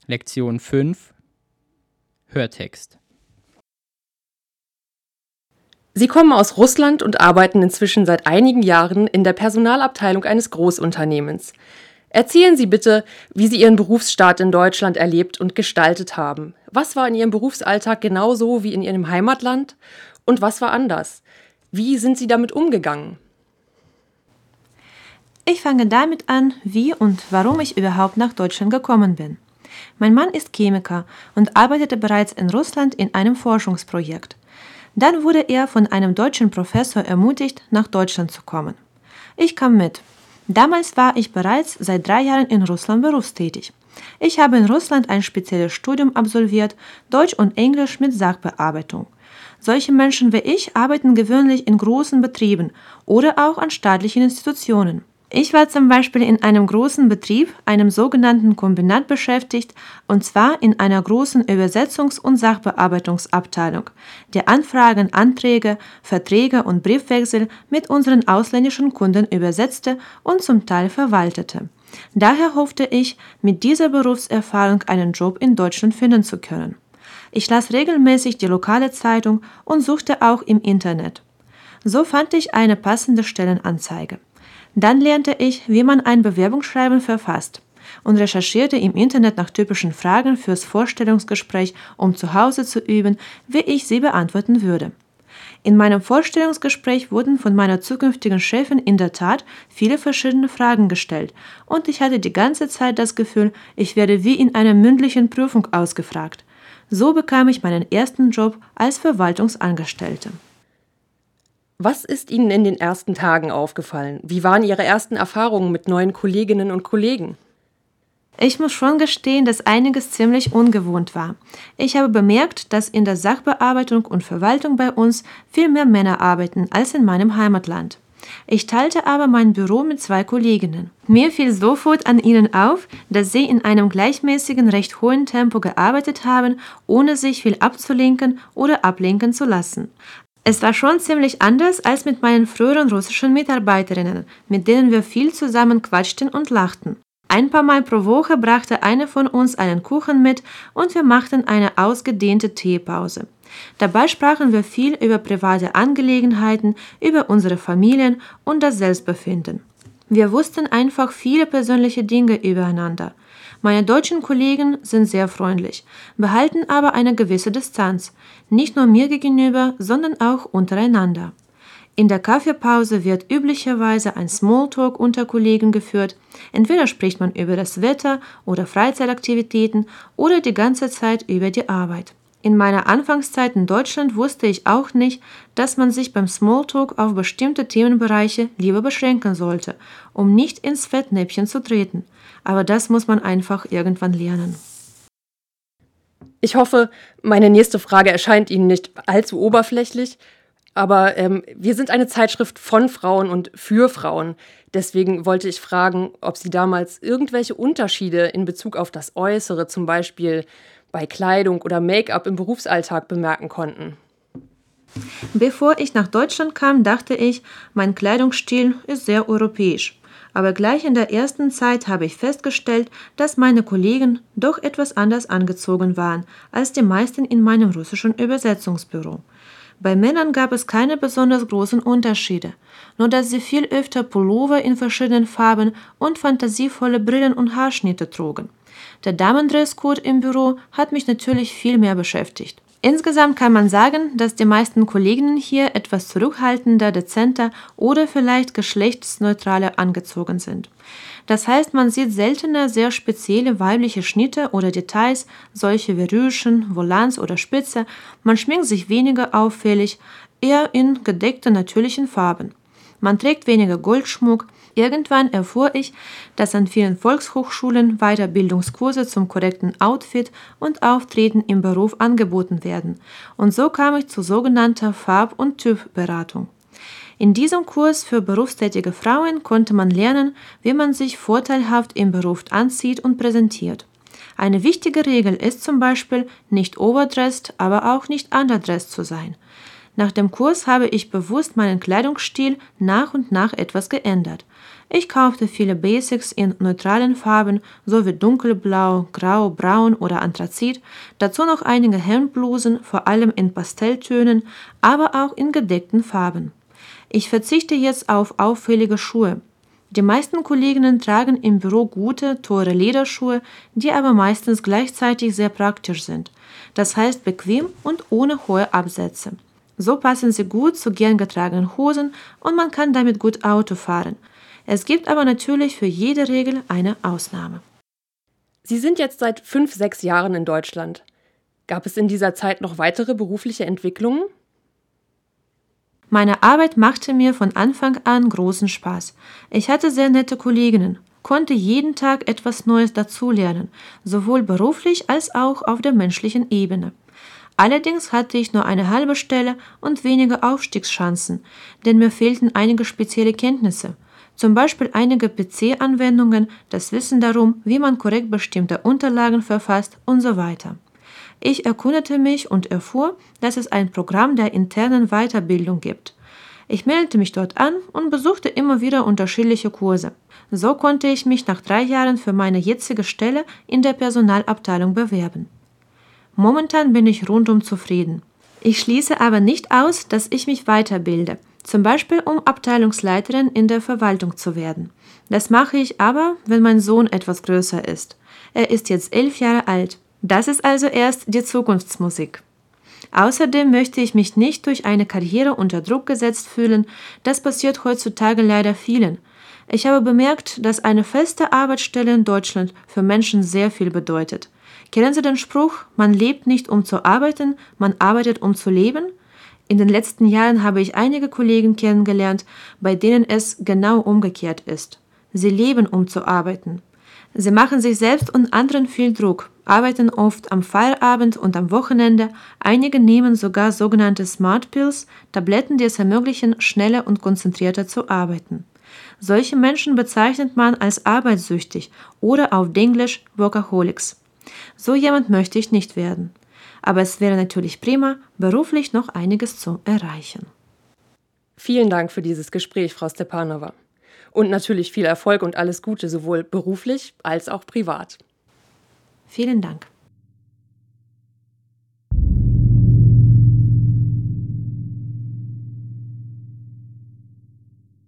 Lektion 5 Hörtext. Sie kommen aus Russland und arbeiten inzwischen seit einigen Jahren in der Personalabteilung eines Großunternehmens. Erzählen Sie bitte, wie Sie Ihren Berufsstart in Deutschland erlebt und gestaltet haben. Was war in Ihrem Berufsalltag genauso wie in Ihrem Heimatland und was war anders? Wie sind Sie damit umgegangen? Ich fange damit an, wie und warum ich überhaupt nach Deutschland gekommen bin. Mein Mann ist Chemiker und arbeitete bereits in Russland in einem Forschungsprojekt. Dann wurde er von einem deutschen Professor ermutigt, nach Deutschland zu kommen. Ich kam mit. Damals war ich bereits seit 3 Jahren in Russland berufstätig. Ich habe in Russland ein spezielles Studium absolviert, Deutsch und Englisch mit Sachbearbeitung. Solche Menschen wie ich arbeiten gewöhnlich in großen Betrieben oder auch an staatlichen Institutionen. Ich war zum Beispiel in einem großen Betrieb, einem sogenannten Kombinat beschäftigt, und zwar in einer großen Übersetzungs- und Sachbearbeitungsabteilung, der Anfragen, Anträge, Verträge und Briefwechsel mit unseren ausländischen Kunden übersetzte und zum Teil verwaltete. Daher hoffte ich, mit dieser Berufserfahrung einen Job in Deutschland finden zu können. Ich las regelmäßig die lokale Zeitung und suchte auch im Internet. So fand ich eine passende Stellenanzeige. Dann lernte ich, wie man ein Bewerbungsschreiben verfasst und recherchierte im Internet nach typischen Fragen fürs Vorstellungsgespräch, um zu Hause zu üben, wie ich sie beantworten würde. In meinem Vorstellungsgespräch wurden von meiner zukünftigen Chefin in der Tat viele verschiedene Fragen gestellt und ich hatte die ganze Zeit das Gefühl, ich werde wie in einer mündlichen Prüfung ausgefragt. So bekam ich meinen ersten Job als Verwaltungsangestellte. Was ist Ihnen in den ersten Tagen aufgefallen? Wie waren Ihre ersten Erfahrungen mit neuen Kolleginnen und Kollegen? Ich muss schon gestehen, dass einiges ziemlich ungewohnt war. Ich habe bemerkt, dass in der Sachbearbeitung und Verwaltung bei uns viel mehr Männer arbeiten als in meinem Heimatland. Ich teilte aber mein Büro mit 2 Kolleginnen. Mir fiel sofort an ihnen auf, dass sie in einem gleichmäßigen, recht hohen Tempo gearbeitet haben, ohne sich viel abzulenken oder ablenken zu lassen. Es war schon ziemlich anders als mit meinen früheren russischen Mitarbeiterinnen, mit denen wir viel zusammen quatschten und lachten. Ein paar Mal pro Woche brachte eine von uns einen Kuchen mit und wir machten eine ausgedehnte Teepause. Dabei sprachen wir viel über private Angelegenheiten, über unsere Familien und das Selbstbefinden. Wir wussten einfach viele persönliche Dinge übereinander. Meine deutschen Kollegen sind sehr freundlich, behalten aber eine gewisse Distanz, nicht nur mir gegenüber, sondern auch untereinander. In der Kaffeepause wird üblicherweise ein Smalltalk unter Kollegen geführt. Entweder spricht man über das Wetter oder Freizeitaktivitäten oder die ganze Zeit über die Arbeit. In meiner Anfangszeit in Deutschland wusste ich auch nicht, dass man sich beim Smalltalk auf bestimmte Themenbereiche lieber beschränken sollte, um nicht ins Fettnäpfchen zu treten. Aber das muss man einfach irgendwann lernen. Ich hoffe, meine nächste Frage erscheint Ihnen nicht allzu oberflächlich, aber wir sind eine Zeitschrift von Frauen und für Frauen. Deswegen wollte ich fragen, ob Sie damals irgendwelche Unterschiede in Bezug auf das Äußere, zum Beispiel bei Kleidung oder Make-up im Berufsalltag bemerken konnten. Bevor ich nach Deutschland kam, dachte ich, mein Kleidungsstil ist sehr europäisch. Aber gleich in der ersten Zeit habe ich festgestellt, dass meine Kollegen doch etwas anders angezogen waren als die meisten in meinem russischen Übersetzungsbüro. Bei Männern gab es keine besonders großen Unterschiede, nur dass sie viel öfter Pullover in verschiedenen Farben und fantasievolle Brillen und Haarschnitte trugen. Der Damendresscode im Büro hat mich natürlich viel mehr beschäftigt. Insgesamt kann man sagen, dass die meisten Kolleginnen hier etwas zurückhaltender, dezenter oder vielleicht geschlechtsneutraler angezogen sind. Das heißt, man sieht seltener sehr spezielle weibliche Schnitte oder Details, solche wie Rüschen, Volants oder Spitze. Man schminkt sich weniger auffällig, eher in gedeckten natürlichen Farben. Man trägt weniger Goldschmuck. Irgendwann erfuhr ich, dass an vielen Volkshochschulen Weiterbildungskurse zum korrekten Outfit und Auftreten im Beruf angeboten werden. Und so kam ich zu sogenannter Farb- und Typberatung. In diesem Kurs für berufstätige Frauen konnte man lernen, wie man sich vorteilhaft im Beruf anzieht und präsentiert. Eine wichtige Regel ist zum Beispiel, nicht overdressed, aber auch nicht underdressed zu sein. Nach dem Kurs habe ich bewusst meinen Kleidungsstil nach und nach etwas geändert. Ich kaufte viele Basics in neutralen Farben sowie dunkelblau, grau, braun oder Anthrazit, dazu noch einige Hemdblusen, vor allem in Pastelltönen, aber auch in gedeckten Farben. Ich verzichte jetzt auf auffällige Schuhe. Die meisten Kolleginnen tragen im Büro gute, teure Lederschuhe, die aber meistens gleichzeitig sehr praktisch sind. Das heißt bequem und ohne hohe Absätze. So passen sie gut zu gern getragenen Hosen und man kann damit gut Auto fahren. Es gibt aber natürlich für jede Regel eine Ausnahme. Sie sind jetzt seit 5-6 Jahren in Deutschland. Gab es in dieser Zeit noch weitere berufliche Entwicklungen? Meine Arbeit machte mir von Anfang an großen Spaß. Ich hatte sehr nette Kolleginnen, konnte jeden Tag etwas Neues dazulernen, sowohl beruflich als auch auf der menschlichen Ebene. Allerdings hatte ich nur eine halbe Stelle und wenige Aufstiegschancen, denn mir fehlten einige spezielle Kenntnisse. Zum Beispiel einige PC-Anwendungen, das Wissen darum, wie man korrekt bestimmte Unterlagen verfasst und so weiter. Ich erkundigte mich und erfuhr, dass es ein Programm der internen Weiterbildung gibt. Ich meldete mich dort an und besuchte immer wieder unterschiedliche Kurse. So konnte ich mich nach 3 Jahren für meine jetzige Stelle in der Personalabteilung bewerben. Momentan bin ich rundum zufrieden. Ich schließe aber nicht aus, dass ich mich weiterbilde, zum Beispiel um Abteilungsleiterin in der Verwaltung zu werden. Das mache ich aber, wenn mein Sohn etwas größer ist. Er ist jetzt 11 Jahre alt. Das ist also erst die Zukunftsmusik. Außerdem möchte ich mich nicht durch eine Karriere unter Druck gesetzt fühlen. Das passiert heutzutage leider vielen. Ich habe bemerkt, dass eine feste Arbeitsstelle in Deutschland für Menschen sehr viel bedeutet. Kennen Sie den Spruch, man lebt nicht um zu arbeiten, man arbeitet um zu leben? In den letzten Jahren habe ich einige Kollegen kennengelernt, bei denen es genau umgekehrt ist. Sie leben, um zu arbeiten. Sie machen sich selbst und anderen viel Druck, arbeiten oft am Feierabend und am Wochenende. Einige nehmen sogar sogenannte Smart Pills, Tabletten, die es ermöglichen, schneller und konzentrierter zu arbeiten. Solche Menschen bezeichnet man als arbeitssüchtig oder auf Englisch Workaholics. So jemand möchte ich nicht werden. Aber es wäre natürlich prima, beruflich noch einiges zu erreichen. Vielen Dank für dieses Gespräch, Frau Stepanova. Und natürlich viel Erfolg und alles Gute, sowohl beruflich als auch privat. Vielen Dank.